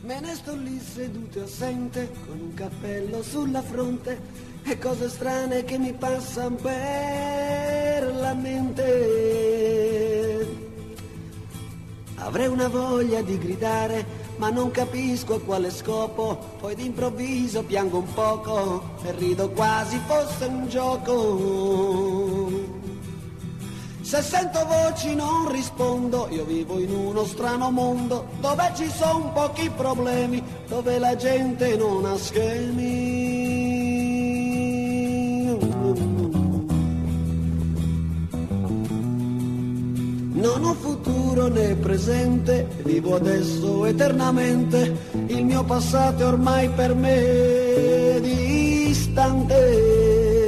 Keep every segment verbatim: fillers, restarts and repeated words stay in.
Me ne sto lì seduto e assente, con un cappello sulla fronte, e cose strane che mi passano per la mente. Avrei una voglia di gridare, ma non capisco a quale scopo, poi d'improvviso piango un poco e rido quasi fosse un gioco. Se sento voci non rispondo, io vivo in uno strano mondo, dove ci sono pochi problemi, dove la gente non ha schemi. Non ho futuro né presente, vivo adesso eternamente, il mio passato è ormai per me distante.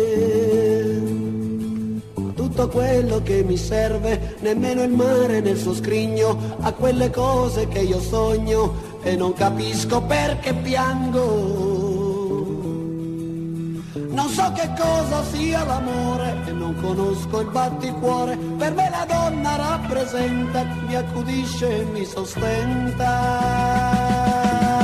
Tutto quello che mi serve, nemmeno il mare nel suo scrigno, a quelle cose che io sogno e non capisco perché piango. Non so che cosa sia l'amore e non conosco il batticuore, per me la donna rappresenta, mi accudisce e mi sostenta.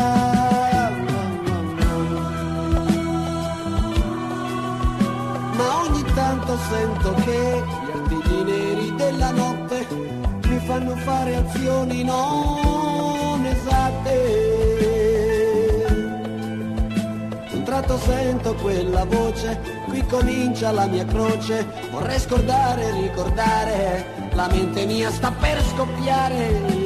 Ma ogni tanto sento che gli artigli neri della notte mi fanno fare azioni non esatte. Un tratto sento quella voce, qui comincia la mia croce, vorrei scordare e ricordare, la mente mia sta per scoppiare.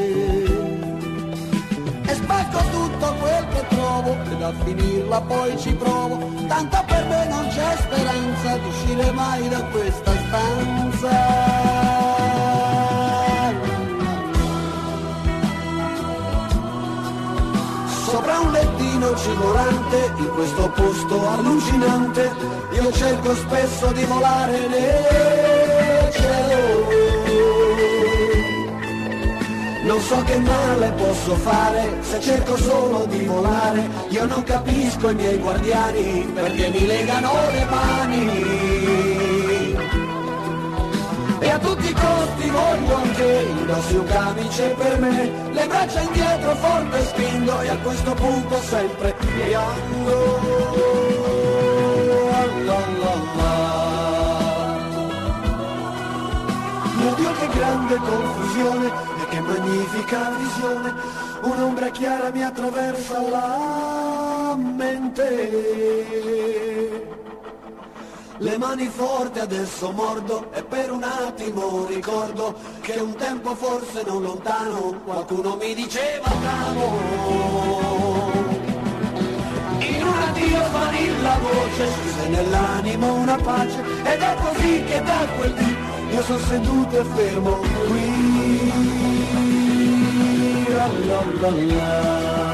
E spacco tutto quel che trovo ed a finirla poi ci provo, tanto per me non c'è speranza di uscire mai da questa stanza. Sopra un lettino cigolante, in questo posto allucinante, io cerco spesso di volare nel cielo. Non so che male posso fare se cerco solo di volare, io non capisco i miei guardiani perché mi legano le mani. E a tutti i costi voglio anche indossi un camice per me, le braccia indietro forte spingo e a questo punto sempre piango. La la la. Mio Dio che grande confusione e che magnifica visione, un'ombra chiara mi attraversa la mente. Le mani forti adesso mordo e per un attimo ricordo che un tempo forse non lontano qualcuno mi diceva t'amo. In un addio svanì la voce, scrisse nell'animo una pace ed è così che da quel dì io sono seduto e fermo qui. La la la la.